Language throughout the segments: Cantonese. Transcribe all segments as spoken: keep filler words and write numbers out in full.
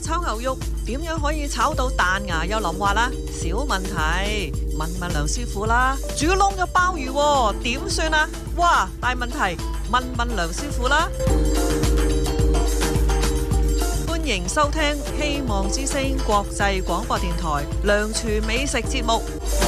炒牛肉點樣可以炒到彈牙又腍滑啦？小問題，問問梁師傅啦。煮燶咗鮑魚喎，點算啊？哇，大問題，問問梁師傅啦。歡迎收聽希望之聲國際廣播電台梁廚美食節目。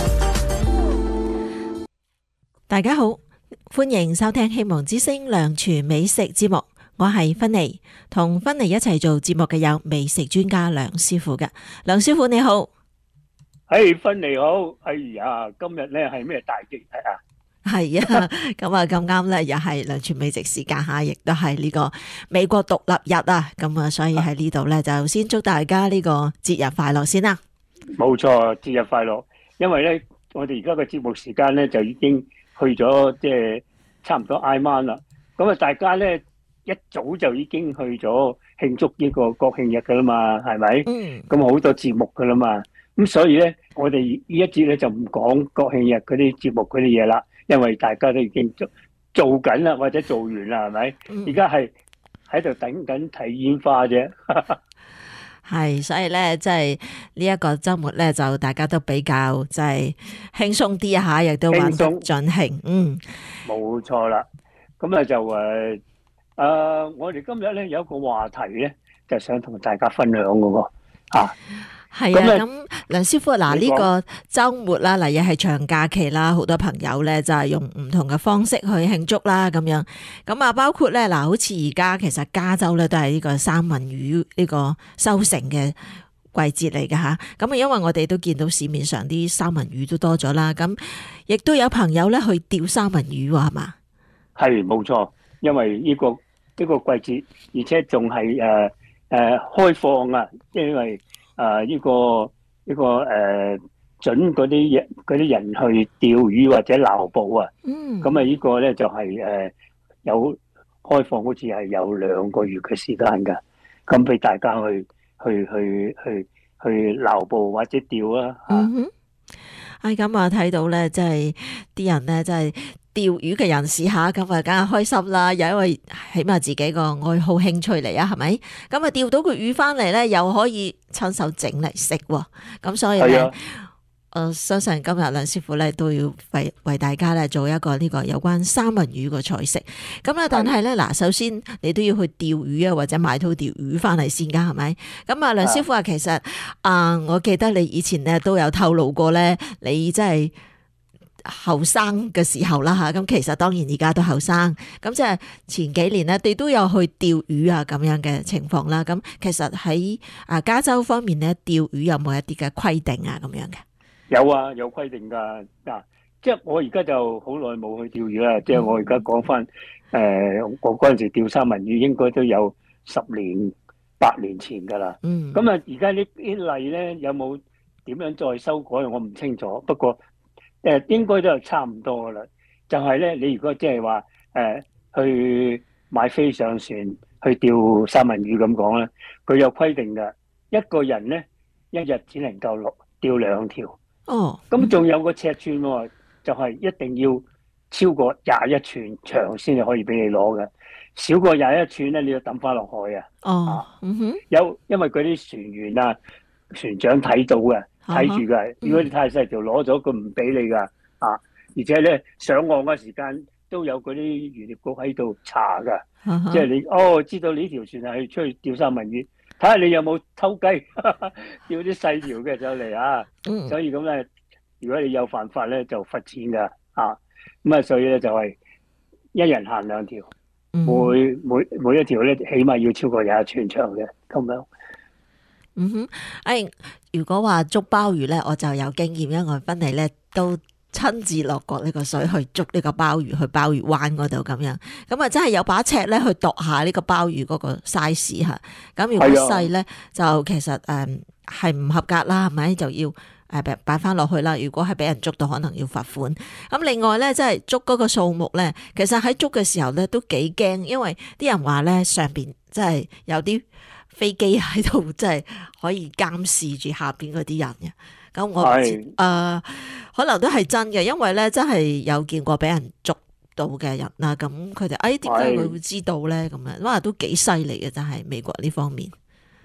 大家好，歡迎收聽希望之聲梁廚美食節目。我係芬妮，同芬妮一齊做節目嘅有美食專家梁師傅嘅。梁師傅你好。 誒，芬妮好。哎呀，今日咧係咩大節日啊？ 係啊，咁啊咁啱咧，又係梁廚美食時間吓，亦都係呢個美國獨立日啊。咁啊，所以喺呢度咧就先祝大家呢個節日快樂先啦。 冇錯，節日快樂。因為咧，我哋而家嘅節目時間咧就已經去咗，即係差唔多挨晚啦。咁啊，大家咧。一早就已經去咗慶祝呢個國慶日噶啦嘛，係咪？嗯。咁好多節目噶啦嘛，咁所以咧，我哋呢一節咧就唔講國慶日嗰啲節目嗰啲嘢啦，因為大家都已經做做緊啦，或者做完啦，係咪？而家係喺度等緊睇煙花啫。 係，所以咧，即係呢一個週末咧，就大家都比較即係輕鬆啲下，亦都玩得盡興。嗯， 冇錯啦。咁啊就誒。誒、呃，我哋今日咧有一個話題咧，就想同大家分享嘅喎，嚇。係啊，咁梁師傅嗱，呢個週末啦，嗱又係長假期啦，好多朋友咧就係用唔同嘅方式去慶祝啦，咁樣。咁啊，包括咧嗱，好似而家其實加州咧都係呢個三文魚呢個收成嘅季節嚟嘅嚇。咁啊，因為我哋都見到市面上啲三文魚都多咗啦，咁亦都有朋友咧去釣三文魚喎，係嘛？ 係，冇錯，因為呢個。呢個季節，而且仲係誒誒開放啊！因為誒呢、呃這個呢、這個誒、呃、準嗰啲人嗰啲人去釣魚或者撈捕啊。嗯。咁啊，呢個咧就係、是、誒、呃、有開放，好似係有兩個月嘅時間㗎。咁俾大家去去去去去撈捕或者釣啊。 嗯哼。係咁啊，睇到咧，即係啲人咧，即係。釣魚嘅人士下，咁啊，梗係開心啦！又因為起碼自己個愛好興趣嚟啊，係咪？咁啊，釣到個魚翻嚟咧，又可以親手整嚟食喎。咁所以咧，誒、呃，相信今日梁師傅咧都要為為大家咧做一個呢個有關三文魚嘅菜式。咁啊，但係咧嗱，首先你都要去釣魚啊，或者買套釣魚翻嚟先噶，係咪？咁啊，梁師傅啊，其實啊、呃，我記得你以前咧都有透露過咧，你真係。後生嘅時候啦吓，咁其實當然而家都後生，咁即係前幾年咧，你都有去釣魚啊咁樣嘅情況啦。咁其實喺啊加州方面咧，釣魚有冇一啲嘅規定啊咁樣嘅？ 有啊，有規定噶。嗱，即係我而家就好耐冇去釣魚啦。即係我而家講翻，誒，我嗰陣時釣三文魚應該都有十年、八年前噶啦。嗯。咁啊，而家呢啲例咧有冇點樣再修改？我唔清楚。不過。誒應該都係差唔多噶啦，就係、是、咧，你如果即係話誒去買飛上船去釣三文魚咁講咧，佢有規定㗎，一個人咧一日只能夠落釣兩條。哦，咁仲有個尺寸喎，就係、是、一定要超過廿一寸長先係可以俾你攞嘅，少過廿一寸咧，你要抌翻落海啊。哦，嗯哼，有因為嗰啲船員啊、船長睇到嘅。睇住噶，如果你太細條攞咗，佢唔俾你噶啊！而且咧上岸嘅時間都有嗰啲漁獵局喺度查噶，即係你哦知道呢條船係出去釣三文魚，睇下你有冇偷雞釣啲細條嘅上嚟啊！所以咁咧，如果你有犯法咧，就罰錢噶啊！咁啊，所以咧就係一人限兩條，每每每一條咧起碼要超過廿一寸長嘅咁樣。 嗯哼，誒，如果話捉鮑魚咧，我就有經驗，因為芬妮咧都親自落過呢個水去捉呢個鮑魚，去鮑魚灣嗰度咁樣，咁啊真係有把尺咧去度下呢個鮑魚嗰個 size 吓，咁如果細咧就其實誒係唔合格啦，係咪就要誒擺翻落去啦？如果係俾人捉到，可能要罰款。咁另外咧，即係捉嗰個數目咧，其實喺捉嘅時候咧都幾驚，因為啲人話咧上邊即係有啲。飛機喺度，即係可以監視住下邊嗰啲人嘅。咁我誒、呃、可能都係真嘅，因為咧真係有見過俾人捉到嘅人啦。咁佢哋誒點解佢會知道咧？咁樣哇都幾犀利嘅，真係美國呢方面。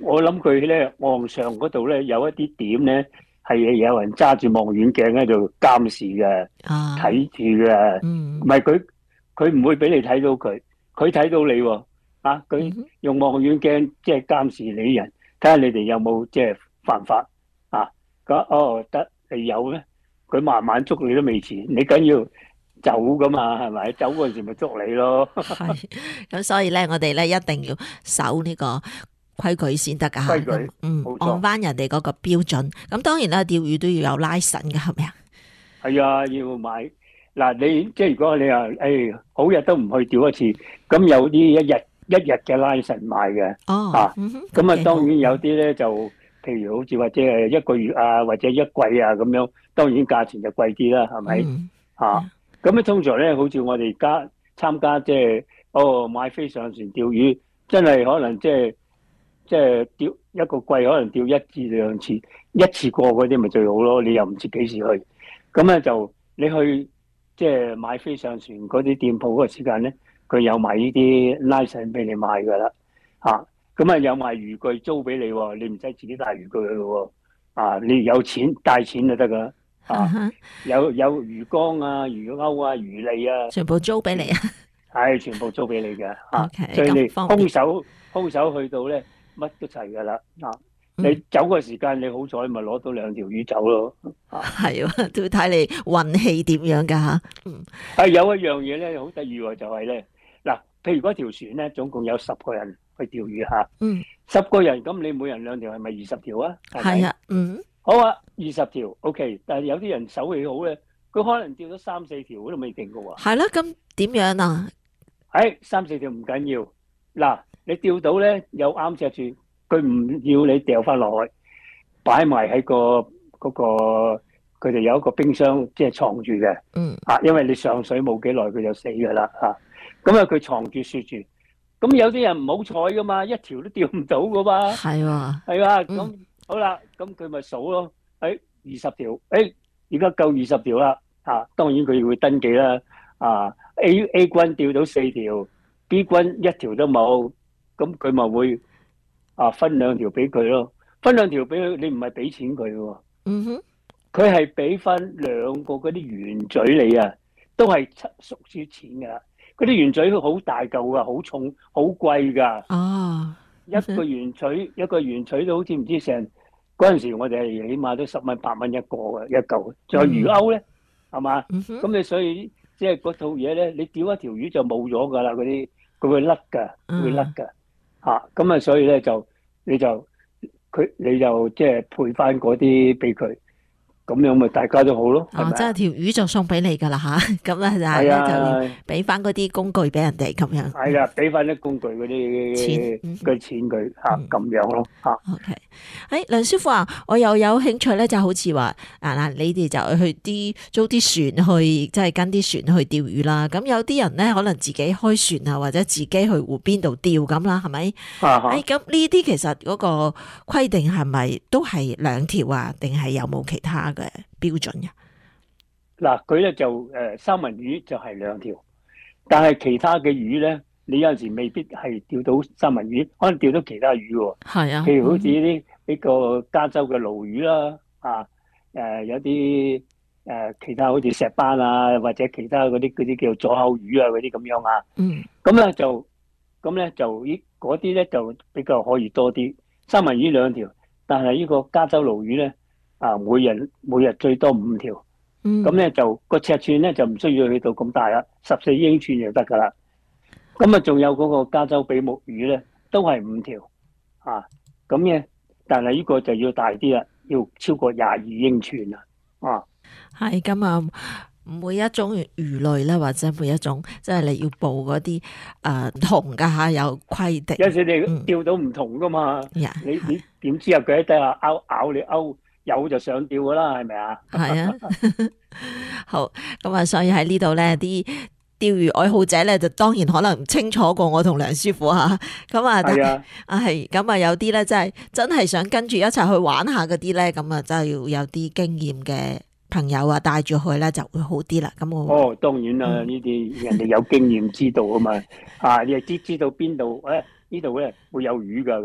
我諗佢咧岸上嗰度咧有一啲點咧係有人揸住望遠鏡喺度監視嘅， 啊， 睇住嘅， 嗯唔係佢佢唔會俾你睇到佢，佢睇到你喎，啊佢嗯哼用望遠鏡即係監視你啲人，睇下你哋有冇即係犯法啊？咁哦得你有咧，佢慢慢捉你都未遲，你緊要走噶嘛，係咪？走嗰陣時咪捉你咯。 係，咁所以咧，我哋咧一定要守呢個規矩先得噶吓。 規矩咁嗯冇，錯按翻人哋嗰個標準。咁當然啦，釣魚都要有拉繩嘅，係咪啊？ 係啊，要買嗱，你即係如果你話誒好日都唔去釣一次，咁有啲一日一日嘅拉繩賣嘅， 哦， 啊嗯哼咁啊幾好當然有啲咧就譬如好似或者係一個月啊或者一季啊咁樣，當然價錢就貴啲啦，係咪？ 嗯啊，咁咧通常咧好似我哋加參加即係哦買飛上船釣魚，真係可能即係即係釣一個季可能釣一至兩次，一次過嗰啲咪最好咯，你又唔知幾時去，咁咧就你去即係買飛上船嗰啲店鋪嗰個時間咧，佢有賣呢啲拉繩俾你買噶啦，嚇咁啊有賣漁具租俾你喎，你唔使自己帶漁具去喎，啊你有錢帶錢就得噶啦，啊啊哈有有魚缸啊、魚鈎啊、魚餌啊， 全部租俾你啊。 係全部租俾你嘅，嚇 OK， 所以你咁方便空手空手去到咧乜都齊噶啦，啊嗯你走個時間你好彩咪攞到兩條魚走咯， 係喎，都要睇你運氣點樣噶吓。嗯係有一樣嘢咧好得意喎，就係咧嗱，譬如嗰條船咧總共有十個人去釣魚嚇， 嗯， 十個人咁你每人兩條係咪二十條啊？係咪係啊，嗯好啊，二十條 OK，但係有啲人手氣好咧，佢可能釣咗三四條都未定嘅喎。 係啦。咁點樣啊？ 誒三四條唔緊要，嗱你釣到咧有啱隻住，佢唔要你掉翻落去，擺埋喺個嗰個佢哋有一個冰箱，即係藏住嘅。 嗯啊，因為你上水冇幾耐佢就死㗎啦嚇。咁啊佢藏住雪住，咁有啲人唔好彩噶嘛，一條都釣唔到噶嘛， 係喎， 係啊， 嗯咁好啦，咁佢咪數咯，誒二十條，誒而家夠二十條啦，啊當然佢會登記啦，啊 A A 軍釣到四條，B 軍一條都冇，咁佢咪會啊分兩條俾佢咯，分兩條俾佢，你唔係俾錢佢喎。 嗯哼， 佢係俾翻兩個嗰啲圓嘴你啊，都係屬於錢噶。嗰啲圓嘴好大嚿噶，好重，好貴噶。 哦， 一個圓嘴，一個圓嘴都好似唔知成嗰陣時，我哋係起碼都十蚊八蚊一個嘅一嚿。仲有魚鈎咧，係嘛？ 嗯哼， 咁你所以即係嗰套嘢咧，你釣一條魚就冇咗噶啦，嗰啲佢會甩噶，會甩噶。嚇咁啊，所以咧就你就佢你就即係配翻嗰啲俾佢。咁樣咪大家都好咯，係哦， 咪即係條魚就送俾你噶啦吓，咁咧就係係咧就要啊， 俾翻嗰啲工具俾人哋咁樣。 係啦，俾翻啲工具嗰啲錢嗯嘅錢佢嚇嗯咁樣咯嚇。 OK，誒梁師傅啊，我又有興趣咧，就好似話啊嗱，你哋就去啲租啲船去，即係跟啲船去釣魚啦。咁有啲人咧可能自己開船啊，或者自己去湖邊度釣咁啦，係咪？ 啊哈誒咁呢啲其實嗰個規定係咪都係兩條啊？定係有冇其他嘅標準嘅？ 嗱，佢咧就誒三文魚就係兩條，但係其他嘅魚咧，你有陣時未必係釣到三文魚，可能釣到其他魚喎。 係啊， 譬如好似呢啲呢個加州嘅鱸魚啦，啊誒有啲誒其他好似石斑啊，或者其他嗰啲嗰啲叫左口魚啊嗰啲咁樣啊。 嗯咁咧就咁咧就呢嗰啲咧就比較可以多啲。三文魚兩條，但係呢個加州鱸魚咧啊，每日每日最多五條。 嗯， 咁咧就個尺寸咧就唔需要去到咁大啦，十四英寸就得噶啦。咁啊，仲有嗰個加州比目魚咧，都係五條啊。咁嘅，但係呢個就要大啲啦，要超過廿二英寸啦。啊， 係咁啊。每一種魚類咧，或者每一種即係你要報嗰啲誒唔同噶吓，有規定。 有時你嗯釣到唔同噶嘛， 呀你你點知啊？佢喺底下勾咬你勾，有就上釣噶啦，係咪啊？ 係啊，好咁啊，所以喺呢度咧，啲釣魚愛好者咧，就當然可能唔清楚過我同梁師傅吓。咁啊，但係啊， 啊係咁啊，有啲咧真係真係想跟住一齊去玩下嗰啲咧，咁啊真係要有啲經驗嘅朋友啊帶住去咧就會好啲啦。咁我哦，當然啦， 嗯呢啲人哋有經驗知道啊嘛。啊，你係知知道邊度誒呢度咧會有魚㗎咁。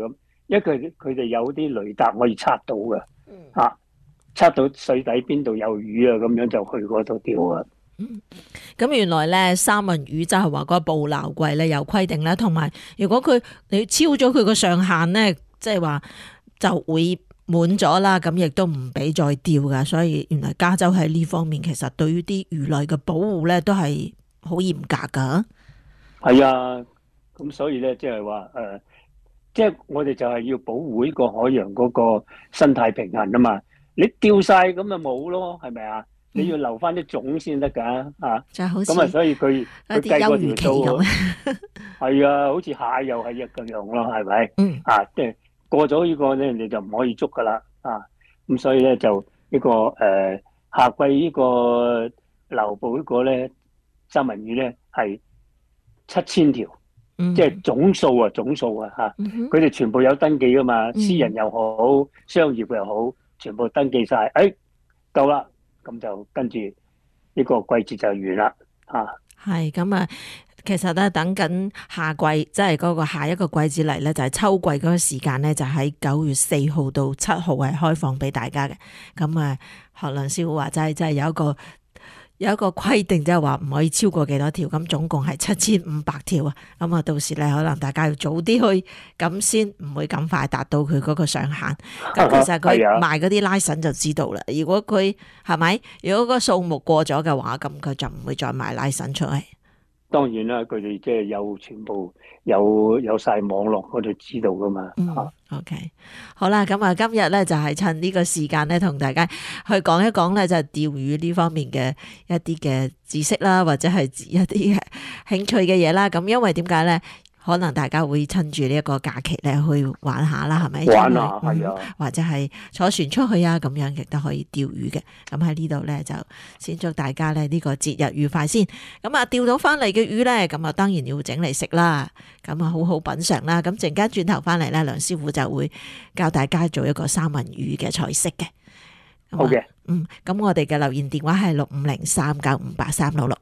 因為佢佢哋有啲雷達可以測到嘅， 嗯啊，測到水底邊度有魚啊，咁樣就去嗰度釣啊。 咁原來咧三文魚就係話個捕撈櫃咧有規定啦，同埋如果佢你超咗佢個上限咧，即係話就會滿咗啦，咁亦都唔俾再釣噶。所以原來加州喺呢方面其實對於啲魚類嘅保護咧都係好嚴格噶。 係啊，咁所以咧即係話誒，即係我哋就係要保護呢個海洋嗰個生態平衡啊嘛。你釣晒咁咪冇咯，係咪啊？你要留翻啲種先得噶啊！ 就好似咁啊，所以佢一佢啲休漁期計過條數咁。 係啊，好似蟹又係一咁樣咯，係咪？ 嗯啊，即係過咗呢個咧，你就唔可以捉噶啦啊！咁所以咧就呢個誒夏季呢個流捕呢個咧三文魚咧係七千條， 嗯即係總數啊，總數啊嚇。 嗯哼佢哋全部有登記噶嘛， 嗯私人又好，商業又好，全部登記晒。誒夠啦，咁就跟住呢個季節就完啦嚇。 係咁啊，其實咧等緊夏季，即係嗰個下一個季節嚟咧，就係秋季嗰個時間咧，就喺九月四號到七號係開放俾大家嘅。咁啊，學梁師傅話齋，即係有一個有一個規定，即係話唔可以超過幾多條，咁總共係七千五百條啊。咁啊，到時咧可能大家要早啲去，咁先唔會咁快達到佢嗰個上限。咁其實佢賣嗰啲拉繩就知道啦。如果佢係咪？如果個數目過咗嘅話，咁佢就唔會再賣拉繩出去。 當然啦，佢哋即係有全部有有晒網絡嗰度知道噶嘛。 嗯，OK，好啦，咁啊，今日咧就係趁呢個時間咧，同大家去講一講咧，就係釣魚呢方面嘅一啲嘅知識啦，或者係一啲嘅興趣嘅嘢啦。咁因為點解咧？可能大家會趁住呢一個假期咧去玩下啦，係咪？ 玩下係啊， 或者係坐船出去啊，咁樣亦都可以釣魚嘅。咁喺呢度咧就先祝大家咧呢個節日愉快先。咁啊釣到翻嚟嘅魚咧，咁啊當然要整嚟食啦。咁啊好好品嚐啦。咁陣間轉頭翻嚟咧，梁師傅就會教大家做一個三文魚嘅菜式嘅。 好嘅。 嗯，咁我哋嘅留言電話係六五零三九五八三六六。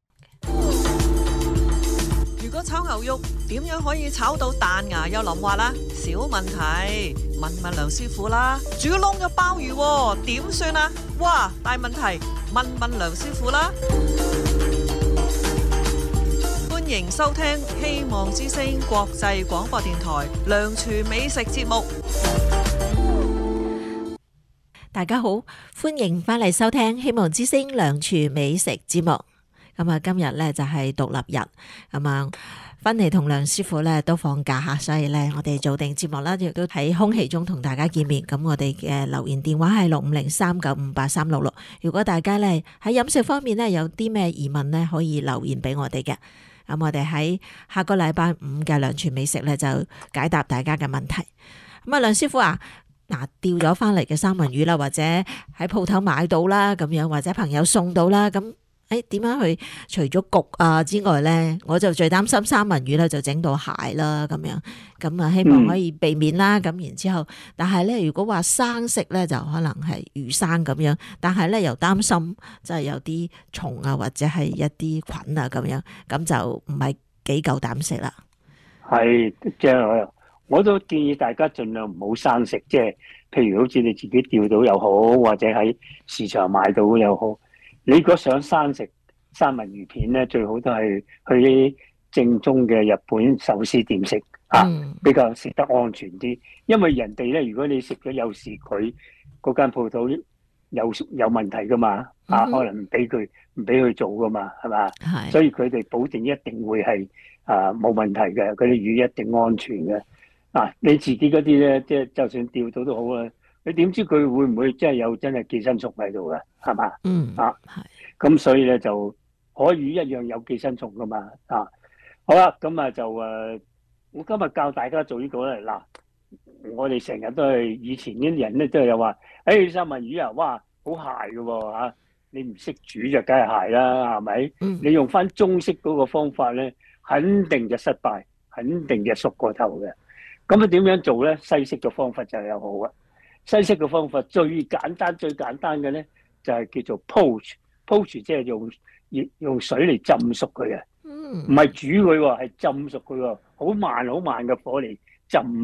如果炒牛肉點樣可以炒到彈牙又淋滑啦？小問題，問問梁師傅啦。煮窿嘅鮑魚點算啊？哇，大問題，問問梁師傅啦。歡迎收聽希望之聲國際廣播電台梁廚美食節目。 大家好，歡迎翻嚟收聽希望之聲梁廚美食節目。咁啊，今日咧就係獨立日，咁啊，芬妮同梁師傅咧都放假吓，所以咧我哋做定節目啦，亦都喺空氣中同大家見面。咁我哋嘅留言電話係六五零三九五八三六六。如果大家咧喺飲食方面咧有啲咩疑問咧，可以留言俾我哋嘅。咁我哋喺下個禮拜五嘅梁廚美食咧就解答大家嘅問題。咁啊，梁師傅啊，嗱，釣咗翻嚟嘅三文魚啦，或者喺鋪頭買到啦，咁樣或者朋友送到啦，咁。誒，點樣去除咗焗啊之外咧，我就最擔心三文魚咧就整到蟹啦咁樣，咁啊希望可以避免啦。咁、嗯、然之後，但係咧如果話生食咧就可能係魚生咁樣，但係咧又擔心即係有啲蟲啊或者係一啲菌啊咁樣，咁就唔係幾夠膽食啦。 係即係我都建議大家盡量唔好生食，即係譬如好似你自己釣到又好，或者喺市場買到又好。你如果想生食三文魚片咧，最好都係去啲正宗嘅日本壽司店食啊，比較食得安全啲。因為人哋咧，如果你食咗有時佢嗰間鋪頭有有問題噶嘛，啊，可能唔俾佢唔俾佢做噶嘛，係嘛？係。所以佢哋保證一定會係啊冇問題嘅，嗰啲魚一定安全嘅。啊，你自己嗰啲咧，即係就算釣到都好啦。你點知佢會唔會真係有真係寄生蟲喺度嘅？係嘛？嗯啊，係。咁所以咧就海魚一樣有寄生蟲噶嘛啊。好啦，咁啊就誒、呃，我今日教大家做呢個咧嗱，我哋成日都係以前啲人咧都係有話，誒、哎、三文魚啊，哇好鹹嘅喎嚇，你唔識煮就梗係鹹啦，係咪？嗯。你用翻中式嗰個方法咧，肯定就失敗，肯定就熟過頭嘅。咁啊點樣做咧？西式嘅方法就有好啊。西式嘅方法最簡單最簡單嘅咧，就係、是、叫做 poach，poach 即係用用水嚟浸熟佢嘅，唔係煮佢喎，係浸熟佢喎，好慢好慢嘅火嚟浸啊，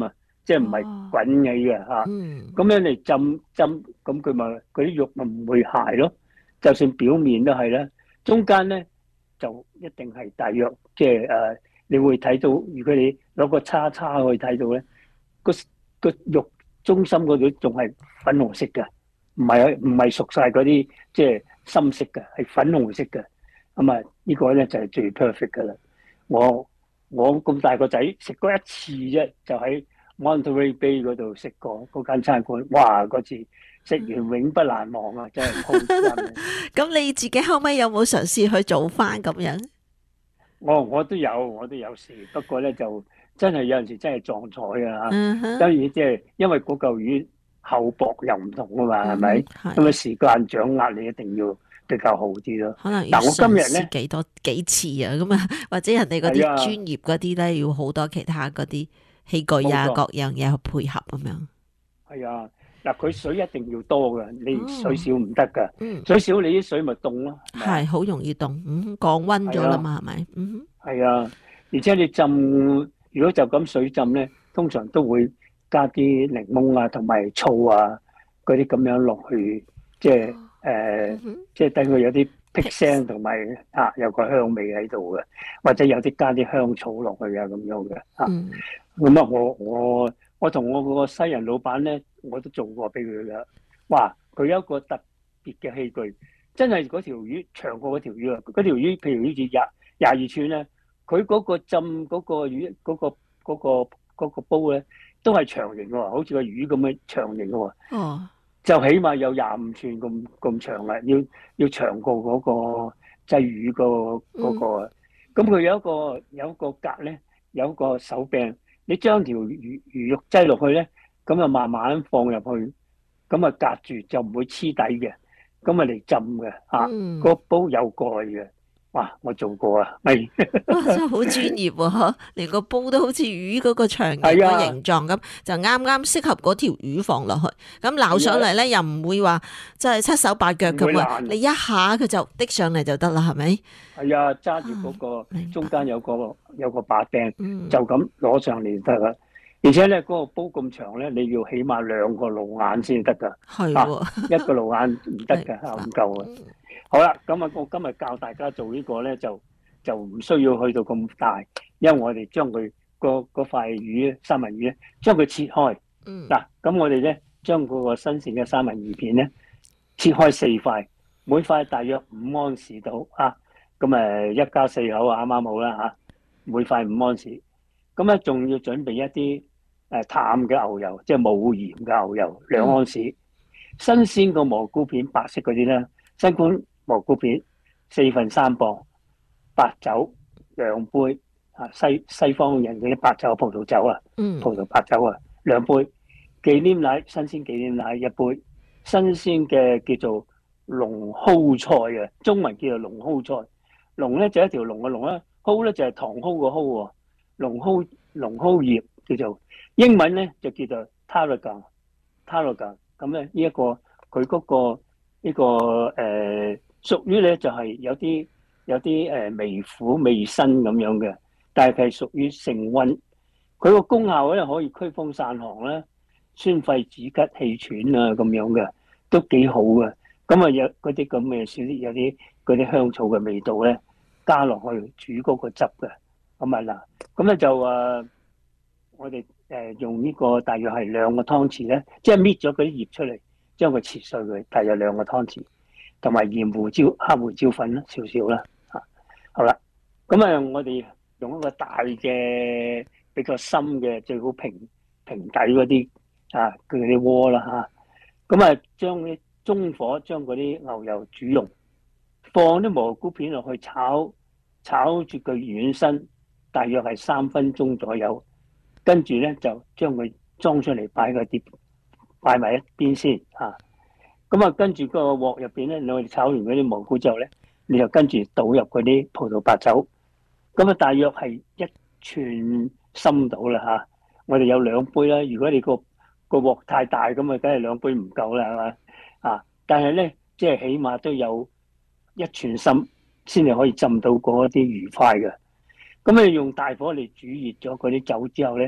即係唔係滾起嘅嚇。 嗯， 咁樣嚟浸浸，咁佢咪嗰啲肉咪唔會鞋咯。就算表面都係啦，中間咧就一定係大約即係誒，你會睇到，如果你攞個叉叉去睇到咧，個個肉中心嗰度仲係粉紅色嘅，唔係唔係熟晒嗰啲即係深色嘅，係粉紅色嘅。咁啊，呢個咧就係最 perfect 噶啦。我我咁大個仔食過一次啫，就喺 Monterey Bay 嗰度食過嗰間餐館，哇！嗰次食完永不難忘啊，真係好真。 咁你自己後尾有冇嘗試去做翻咁樣？ 我我都有，我都有試，不過咧就真係有陣時真係撞彩啊！ 嗯哼， 當然即係因為嗰嚿魚厚薄又唔同啊嘛，係咪？ 係咁啊時間掌握你一定要比較好啲咯。 可能要嗱我今日嘗呢試幾多幾次啊，咁啊，或者人哋嗰啲係啊專業嗰啲咧，要好多其他嗰啲器具啊， 冇錯各樣嘢去配合咁樣。 係啊，嗱佢水一定要多嘅，你哦水少唔得噶。 嗯， 水少你啲水咪凍咯。係咪啊係好容易凍，嗯，降温咗啦嘛，係咪？嗯係啊，而且你浸，如果就咁水浸咧，通常都會加啲檸檬啊，同埋醋啊，嗰啲咁樣落去，即係誒、呃嗯哼即係等佢有啲辟聲，同埋啊有個香味喺度嘅，或者有啲加啲香草落去啊咁樣嘅啊。 嗯咁啊，我我我同我個西人老闆咧，我都做過俾佢噶。哇，佢有一個特別嘅器具，真係嗰條魚長過嗰條魚啊！嗰條魚譬如好似廿廿二寸咧，佢嗰個浸嗰個魚嗰、個嗰、個嗰、個煲咧，都係長形喎，好似個魚咁嘅長形嘅喎， 哦， 就起碼有廿五寸咁咁長啦，要要長過嗰個製魚、個嗰、個。咁佢有一個有一個格咧，有一個手柄，你將條魚魚肉擠落去咧，咁啊慢慢放入去，咁啊隔住就唔會黐底嘅，咁啊嚟浸嘅嚇。 嗯， 個煲有蓋嘅，哇！我做過啊，係哇，真係好專業喎，嗬！連個煲都好似魚嗰個長形係啊個形狀咁，就啱啱適合嗰條魚放落去。咁撈上嚟咧，又唔會話即係七手八腳唔會咁啊！ 爛你一下佢就滴上嚟就得啦，係咪？ 係啊，揸住嗰個明白中間有個有個把柄， 嗯， 就咁攞上嚟就得啦。而且咧，嗰個煲咁長咧，你要起碼兩個露眼先得㗎， 係喎， 一個露眼唔得㗎， 明白唔夠啊。 嗯好啦，咁啊，我今日教大家做呢個咧，就就唔需要去到咁大，因為我哋將佢個嗰塊魚三文魚咧，將佢切開。 嗯， 嗱，咁我哋咧將嗰個新鮮嘅三文魚片咧切開四塊，每塊大約五安士到啊。咁誒一家四口啊，啱啱好啦嚇。每塊五安士，咁咧仲要準備一啲誒淡嘅牛油，即係冇鹽嘅牛油兩安士。新鮮個蘑菇片白色嗰啲咧，新冠蘑菇片四分三磅，白酒兩杯啊，西西方人嗰啲白酒葡萄酒啊， 嗯， 葡萄白酒啊兩杯，忌廉奶新鮮忌廉奶一杯，新鮮嘅叫做龍蒿菜啊，中文叫做龍蒿菜，龍咧就一條龍嘅龍啦，蒿咧就係糖蒿個蒿喎，龍蒿龍蒿葉叫做英文咧就叫做 tarragon，tarragon 咁咧呢一個佢嗰個呢個誒屬於咧就係有啲有啲誒微苦微辛咁樣嘅，但係佢係屬於性溫，佢個功效咧可以驅風散寒啦、宣肺止咳氣喘啊咁樣嘅，都幾好嘅。咁啊有嗰啲咁嘅少啲有啲嗰啲香草嘅味道咧，加落去煮嗰個汁嘅。咁啊嗱，咁咧就誒我哋誒用呢個大約係兩個湯匙咧，即係搣咗嗰啲葉出嚟，將佢切碎佢，大約兩個湯匙。同埋鹽胡椒、黑胡椒粉啦，少少啦嚇。好啦，咁啊，我哋用一個大嘅、比較深嘅，最好平平底嗰啲啊，佢啲鍋啦嚇。咁啊，將啲中火將嗰啲牛油煮溶，放啲蘑菇片落去炒，炒住佢軟身，大約係三分鐘左右。跟住咧就將佢裝出嚟擺個碟，擺埋一邊先嚇。咁啊，跟住個鑊入邊咧，我哋炒完嗰啲蘑菇之後咧，你就跟住倒入嗰啲葡萄白酒，咁啊，大約係一寸深度啦嚇。我哋有兩杯啦，如果你個個鑊太大，咁啊，梗係兩杯唔夠啦，係嘛啊？但係咧，即係起碼都有一寸深，先至可以浸到嗰啲魚塊嘅。咁你用大火嚟煮熱咗嗰啲酒之後咧，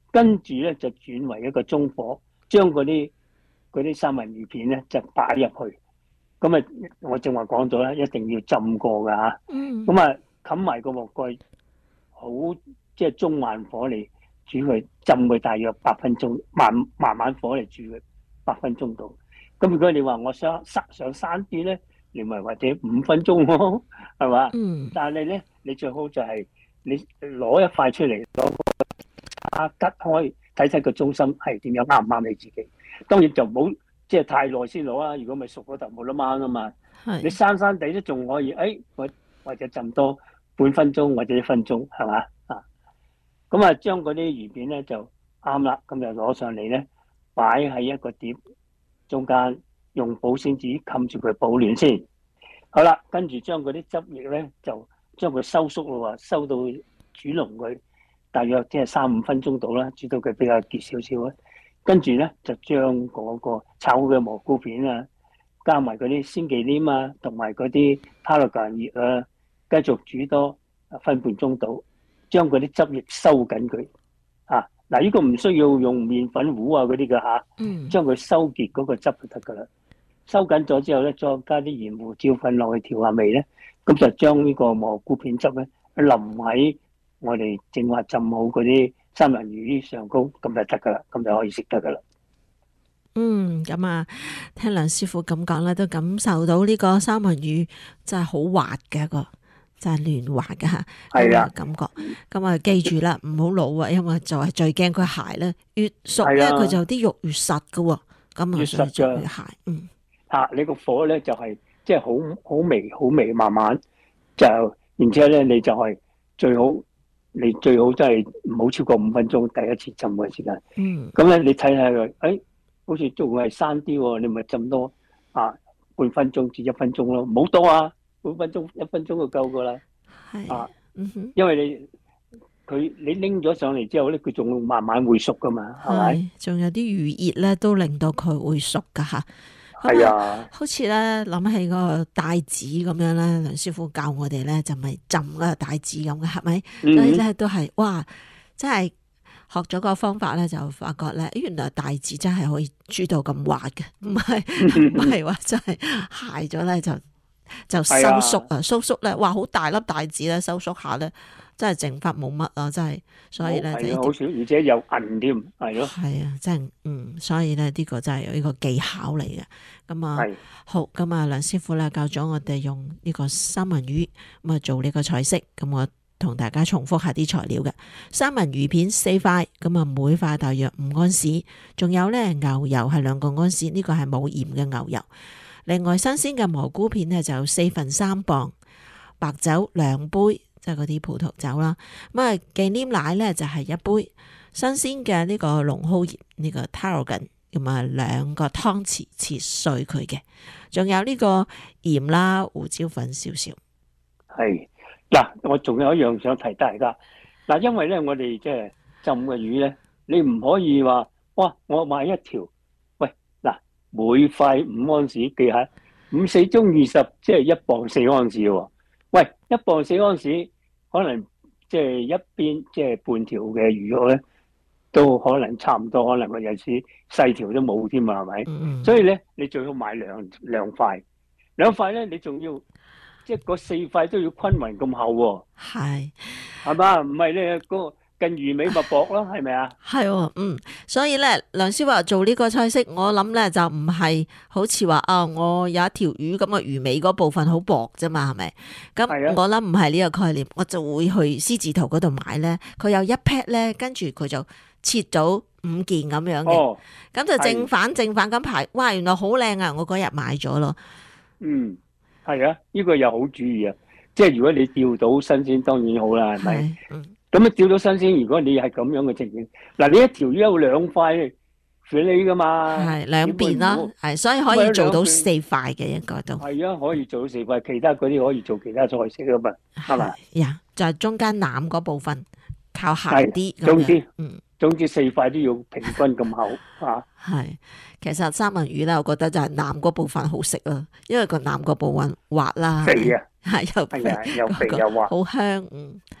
跟住咧就轉為一個中火，將嗰啲嗰啲三文魚片咧就擺入去。咁啊，我正話講咗啦，一定要浸過噶嚇。 嗯。 咁啊，冚埋個鑊蓋，好即係中慢火嚟煮佢，浸佢大約八分鐘，慢慢慢火嚟煮佢八分鐘到。咁如果你話我想塞上生啲咧，你咪或者五分鐘咯，係嘛？ 嗯。 但係咧，你最好就係你攞一塊出嚟，攞個叉吉開，睇睇個中心係點樣，啱唔啱你自己。當然就唔好即係太耐先攞啦，如果咪熟嗰頭冇得掹啊嘛。 係。 你生生地都仲可以，誒或或者浸多半分鐘或者一分鐘，係嘛啊？咁啊，將嗰啲魚片咧就啱啦，咁就攞上嚟咧，擺喺一個碟中間，用保鮮紙冚住佢保暖先。好啦，跟住將嗰啲汁液咧就將佢收縮咯喎，收到煮濃佢，大約即係三五分鐘到啦，煮到佢比較結少少啦。跟住咧就將嗰個炒嘅蘑菇片啊，加埋嗰啲鮮忌廉啊，同埋嗰啲哈羅格葉啊，繼續煮多分半鐘到，將嗰啲汁液收緊佢啊！嗱，呢個唔需要用麵粉糊啊嗰啲嘅嚇， 嗯。 將佢收結嗰個汁就得噶啦。收緊咗之後咧，再加啲鹽胡椒粉落去調下味咧，咁就將呢個蘑菇片汁咧淋喺我哋正話浸好嗰啲三文魚上高，咁就得噶啦，咁就可以食得噶啦。 嗯，咁啊，聽梁師傅咁講咧，都感受到呢個三文魚真係好滑嘅一個，真係嫩滑嘅吓， 係啊感覺。咁啊，記住啦，唔好老啊，因為就係最驚佢鞋咧，越熟咧係啊佢就啲肉越實噶喎。咁啊， 越實所以㗎越鞋，嗯。 嚇、你個火咧就係即係好好微好微，慢慢就，然之後咧你就係最好，你最好真係唔好超過五分鐘，第一次浸嘅時間。 嗯。 咁咧你睇下佢，誒、哎、好似仲係生啲喎，你咪浸多啊半分鐘至一分鐘咯，唔好多啊，半分鐘一分鐘就夠噶啦。 係。 啊， 嗯哼。 因為你佢你拎咗上嚟之後咧，佢仲慢慢會熟噶嘛，係咪？ 係，仲有啲餘熱咧，都令到佢會熟噶吓。 係啊， 好似咧諗起個帶子咁樣咧，梁師傅教我哋咧就咪浸個帶子咁嘅，係咪？ 嗯所以咧都係哇，真係學咗個方法咧，就發覺咧，原來帶子真係可以煮到咁滑嘅，唔係唔係話真係鞋咗咧就就收縮啊，收縮咧，哇，好大粒帶子咧，收縮下咧。真係剩翻冇乜啊！真係，所以咧就好少，而且又韌添，係咯。 係啊，真係，嗯，所以咧呢個真係有呢個技巧嚟嘅。咁啊，好，咁啊，梁師傅咧教咗我哋用呢個三文魚咁啊做呢個菜式。咁我同大家重複下啲材料嘅三文魚片四塊，咁啊每塊大約五安士，仲有咧牛油係兩個安士，呢個係冇鹽嘅牛油。另外新鮮嘅蘑菇片咧就四分三磅，白酒兩杯。即係嗰啲葡萄酒啦，咁啊忌廉奶咧就係一杯，新鮮嘅呢個龍蒿葉呢個 tarragon 咁啊兩個湯匙切碎佢嘅，仲有呢個鹽啦、胡椒粉少少。 係嗱，我仲有一樣想提大家嗱，因為咧我哋即係浸嘅魚咧，你唔可以話哇，我買一條，喂嗱，每塊五安士，記下五四中二十，即係一磅四安士喎。喂，一磅四安士，可能即係一邊即係半條嘅魚肉咧，都可能差唔多，可能我有時細條都冇添啊，係咪？ 嗯、 所以咧，你最好買兩兩塊，兩塊咧，你仲要即係嗰四塊都要均勻咁厚喎。 係， 係嘛？唔係咧個。近魚尾咪薄咯，係咪啊？ 係喎，嗯，所以咧，梁師傅做呢個菜式，我諗咧就唔係好似話啊，我有一條魚咁嘅魚尾嗰部分好薄啫嘛，係咪？咁我諗唔係呢個概念，我就會去獅子頭嗰度買咧，佢有一 pat 咧，跟住佢就切咗五件咁樣嘅，咁、哦、就正反正反咁排，哇！原來好靚啊！我嗰日買咗咯。 嗯，係啊，呢、這個又好主意啊！即係如果你釣到新鮮，當然好啦，係咪？嗯。咁啊，釣到新鮮，如果你係咁樣嘅情形，嗱，你一條魚有兩塊俾你噶嘛， 係兩邊啦，係，所以可以做到四塊嘅應該都係啊，可以做到四塊，其他嗰啲可以做其他菜式噶嘛，係嘛？ 呀，就係中間腩嗰部分靠鞋啲， 總之， 嗯， 總之四塊都要平均咁厚啊。 係，其實三文魚咧，我覺得就係腩嗰部分好食啦，因為個腩嗰部分滑啦， 肥啊， 係又肥又肥又滑， 好香，嗯。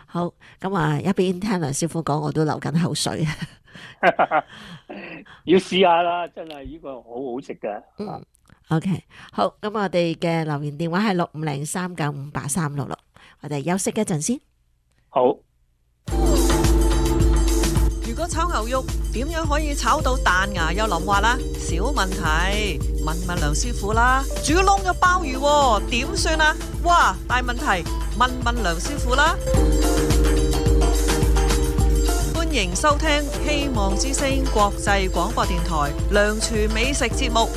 好，咁啊一邊聽梁師傅講，我都流緊口水。 要試下啦，真係呢個好好食㗎。 嗯，OK，好，咁我哋嘅留言電話係六五零三九五八三六六，我哋休息一陣先。 好。 如果炒牛肉點樣可以炒到彈牙又腍滑啦？小問題，問問梁師傅啦。煮燶咗鮑魚喎，點算啊？哇，大問題，問問梁師傅啦。歡迎收聽希望之聲國際廣播電台梁廚美食節目。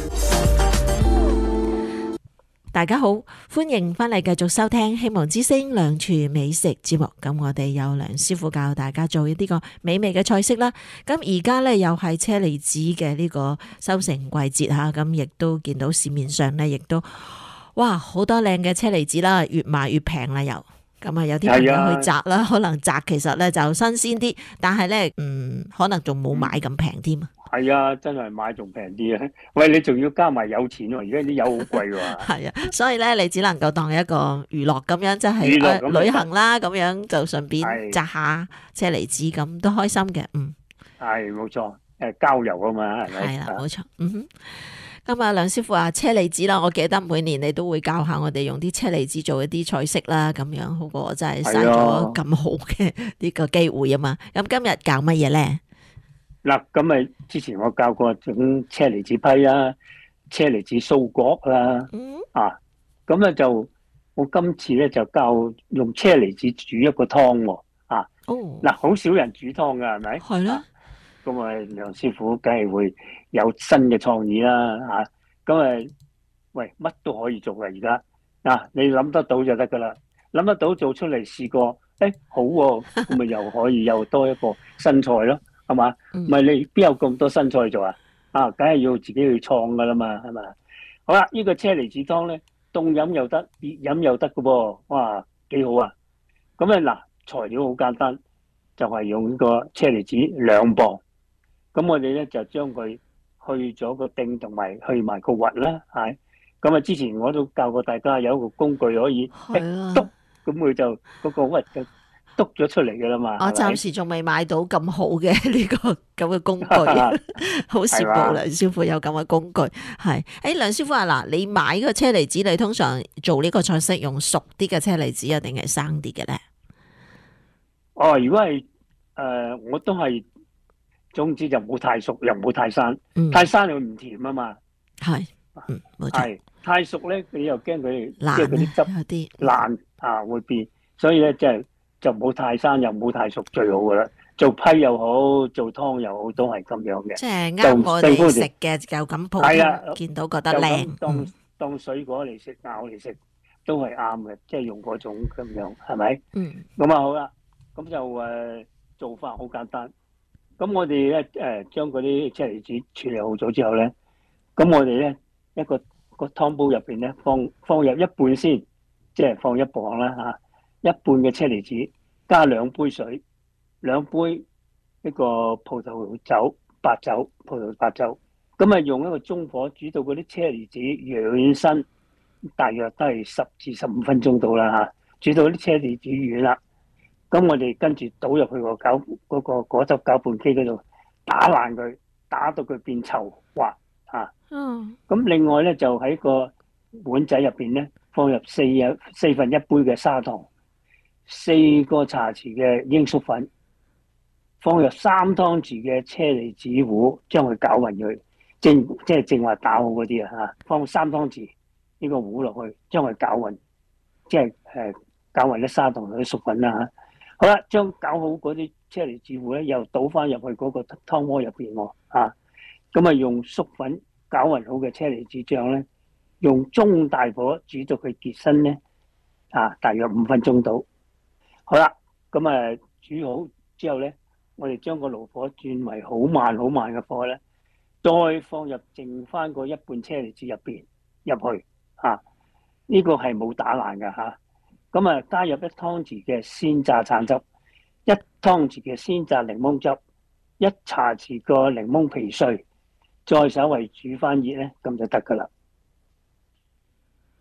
大家好，歡迎翻嚟繼續收聽希望之聲梁廚美食節目。咁我哋有梁師傅教大家做一啲個美味嘅菜式啦。咁而家呢，又係車厘子嘅呢個收成季節吓，咁亦都見到市面上呢，亦都哇好多靚嘅車厘子啦，越賣越平啦又。咁啊有啲朋友去摘啦，可能摘其實呢就新鮮啲，但係呢，嗯可能仲冇買咁平添。 係啊，真係買仲平啲啊！喂，你仲要加埋有錢喎，而家啲油好貴喎。 係啊，所以咧你只能夠當一個娛樂咁樣，即係娛樂咁樣旅行啦，咁樣就順便摘下車厘子咁都開心嘅。嗯， 係冇錯，誒郊遊啊嘛，係咪？ 係啦，冇錯。嗯哼，咁啊梁師傅話車厘子啦，我記得每年你都會教下我哋用啲車厘子做一啲菜式啦，咁樣好過我真係嘥咗咁好嘅呢個機會啊嘛。咁今日教乜嘢咧？ 嗱，咁咪之前我教過整車厘子批啦，車厘子酥角啦， 嗯、 啊，咁咧就我今次咧就教用車厘子煮一個湯喎，啊，嗱、哦，好少人煮湯㗎，係咪？ 係啦。 咁啊，梁師傅梗係會有新嘅創意啦，嚇，咁啊，喂，乜都可以做㗎而家，嗱，你諗得到就得㗎啦，諗得到做出嚟試過，誒好喎，咁咪又可以又多一個新菜咯。係嘛？唔係你邊有咁多新菜做啊？啊，梗係要自己去創噶啦嘛，係咪？好啦，呢個車厘子湯咧，凍飲又得，熱飲又得噶噃，哇，幾好啊！咁咧嗱，材料好簡單，就係用呢個車厘子兩磅。咁我哋咧就將佢去咗個丁同埋去埋個核啦，係。咁啊，之前我都教過大家有一個工具可以篤，咁佢就嗰個核就篤咗出嚟嘅啦嘛。 我暫時仲未買到咁好嘅呢個咁嘅工具，好羨慕梁師傅有咁嘅工具。係，誒梁師傅啊，嗱，你買個車厘子，你通常做呢個菜式用熟啲嘅車厘子啊，定係生啲嘅咧？ 哦，如果係誒、呃，我都係，總之就唔好太熟，又唔好太生，嗯、太生又唔甜啊嘛。係，嗯，冇錯。係太熟咧，你又驚佢即係嗰啲汁爛啊會變，所以咧即係。就唔好太生，又唔好太熟，最好噶啦。做批又好，做湯又好，都係咁樣嘅。 即係啱我哋食嘅，就咁普通見到覺得靚。 當當水果嚟食，咬嚟食都係啱嘅，即係用嗰種咁樣，係咪？嗯。咁啊好啦，咁就誒做法好簡單。咁我哋咧誒將嗰啲車厘子處理好咗之後咧，咁我哋咧一個個湯煲入邊咧放放入一半先，即係放一磅啦嚇。一半嘅車厘子加兩杯水，兩杯一個葡萄酒白酒，葡萄白酒，咁啊用一個中火煮到嗰啲車厘子軟身，大約都係十至十五分鐘到啦嚇。煮到啲車厘子軟啦，咁我哋跟住倒入去個攪嗰個果汁攪拌機嗰度打爛佢，打到佢變稠滑嚇。嗯。咁另外咧就喺個碗仔入邊咧放入四啊四分一杯嘅砂糖。四個茶匙嘅鷹粟粉，放入三湯匙嘅車厘子糊，將佢攪勻佢，正即係正話打好嗰啲啊吓，放三湯匙呢個糊落去，將佢攪勻，即係誒攪勻啲砂糖同啲粟粉啦吓。好啦，將攪好嗰啲車厘子糊咧，又倒翻入去嗰個湯鍋入邊喎啊，咁啊用粟粉攪勻好嘅車厘子醬咧，用中大火煮到佢結身咧啊，大約五分鐘到。好啦，咁啊煮好之後咧，我哋將個爐火轉為好慢好慢嘅火咧，再放入剩翻個一半車厘子入邊入去，吓、啊、呢、這個係冇打爛㗎吓。咁啊加入一湯匙嘅鮮榨橙汁，一湯匙嘅鮮榨檸檬汁，一茶匙個檸檬皮碎，再稍為煮翻熱咧，咁就得噶啦。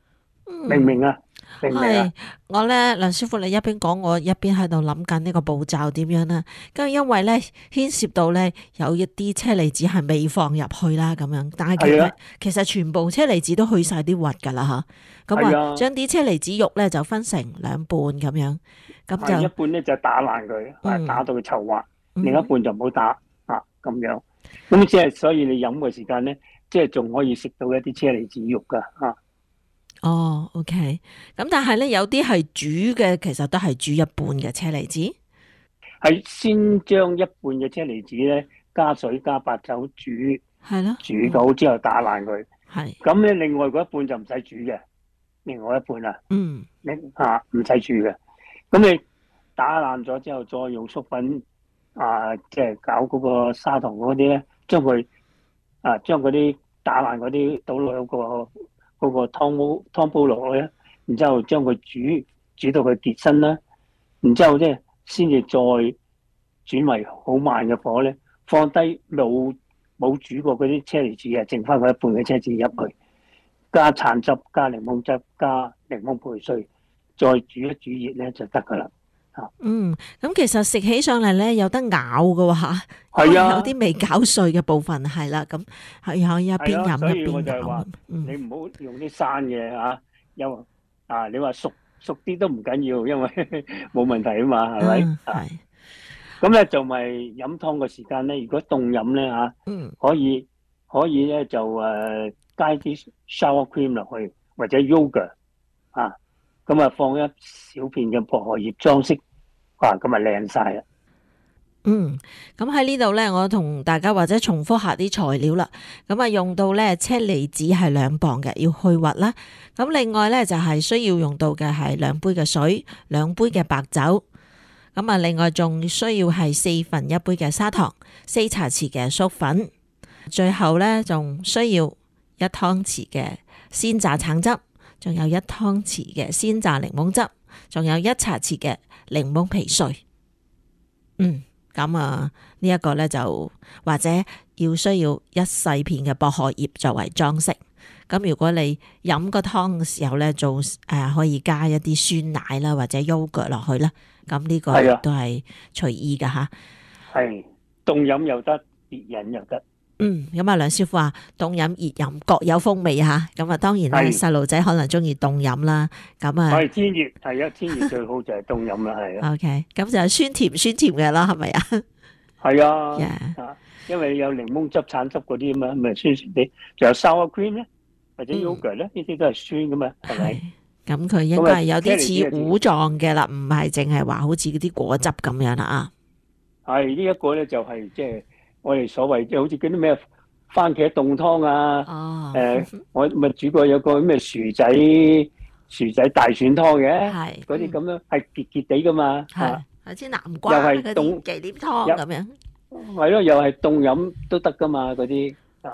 明唔明啊？明唔明啊係？我咧，梁師傅，你一邊講，我一邊喺度諗緊呢個步驟點樣啦。咁因為咧牽涉到咧有一啲車厘子係未放入去啦，咁樣，但係其實係啊其實全部車厘子都去晒啲核噶啦吓。咁啊， 係啊將啲車厘子肉咧就分成兩半咁樣，咁係一就半咧就打爛佢，啊嗯打到佢稠滑， 嗯另一半就唔好打啊咁樣。咁即係所以你飲嘅時間咧，即係仲可以食到一啲車厘子肉噶啊。 哦，OK。咁但係咧有啲係煮嘅，其實都係煮一半嘅車厘子。 係先將一半嘅車厘子咧加水加白酒煮， 係咯， 煮到之後打爛佢。 係， 咁咧另外嗰一半就唔使煮嘅，另外一半啊， 嗯你啊唔使煮嘅。咁你打爛咗之後，再用粟粉啊，即係搞嗰個砂糖嗰啲咧，將佢啊將嗰啲打爛嗰啲倒落個嗰個湯煲湯煲落去咧，然之後將佢煮煮到佢結身啦，然之後咧先至再轉為好慢嘅火咧，放低冇冇煮過嗰啲車厘子啊，剩翻嗰一半嘅車厘子入去，加橙汁、加檸檬汁、加檸檬配碎，再煮一煮熱咧就得噶啦。 嗯，咁其實食起上嚟咧有得咬嘅吓， 係啊因為有啲未攪碎嘅部分係啦，咁係可以一邊飲係啊所以一邊我就係話咬。嗯你唔好用啲生嘅啊，有啊你話熟熟啲都唔緊要，因為冇問題啊嘛，係咪？啊嗯係， 咁咧就咪飲湯嘅時間咧，如果凍飲咧嚇， 嗯可以可以咧就誒加啲 sour cream 落去，或者 yogurt 啊，咁啊放一小片嘅薄荷葉裝飾，哇咁啊靚晒啦！ 嗯，咁喺呢度咧，我同大家或者重複下啲材料啦。咁啊，用到咧車厘子係兩磅嘅，要去核啦。咁另外咧就係需要用到嘅係兩杯嘅水，兩杯嘅白酒。咁啊，另外仲需要係四分一杯嘅砂糖，四茶匙嘅粟粉。最後咧仲需要一湯匙嘅鮮榨橙汁，仲有一湯匙嘅鮮榨檸檬汁，仲有一茶匙嘅檸檬皮碎。嗯。咁啊，呢一個咧就或者要需要一細片嘅薄荷葉作為裝飾。咁如果你飲個湯嘅時候咧，做誒、呃、可以加一啲酸奶啦，或者 yogurt 落去啦。咁呢個係啊都係隨意噶吓。 係凍飲又得，熱飲又得。 嗯，咁啊，梁師傅話凍飲熱飲各有風味吓。咁啊，當然咧， 係細路仔可能中意凍飲啦。咁啊係天熱係啊，天熱最好就係凍飲啦，係啊， ，OK，咁就係酸甜酸甜嘅啦，係咪啊？ 係啊 Yeah 啊，因為有檸檬汁、橙汁嗰啲啊嘛，咪酸酸啲，仲有 sour cream 咧，或者嗯 yogurt 咧，呢啲都係酸噶嘛，係咪？ 係，咁佢應該係有啲似糊狀嘅啦，唔係淨係話好似嗰啲果汁咁樣啦啊。 係呢一個咧就係即係我哋所謂即係好似嗰啲咩番茄凍湯啊， 哦， 誒，我咪煮過有個咩薯仔薯仔大蒜湯嘅， 係嗰啲咁樣係結結地噶嘛， 係啊， 好似南瓜又係嗰啲凍忌廉湯咁樣。 係咯，又係凍飲都得噶嘛，嗰啲。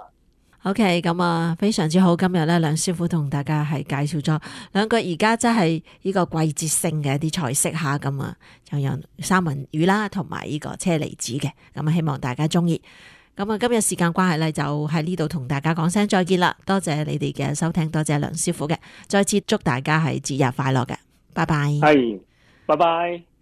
OK，咁啊，非常之好。今日咧，梁師傅同大家係介紹咗兩個而家真係呢個季節性嘅一啲菜式下咁啊，就有三文魚啦，同埋呢個車厘子嘅。咁啊，希望大家中意。咁啊，今日時間關係咧，就喺呢度同大家講聲再見啦。多謝你哋嘅收聽，多謝梁師傅嘅，再次祝大家係節日快樂嘅，拜拜。 係，拜拜。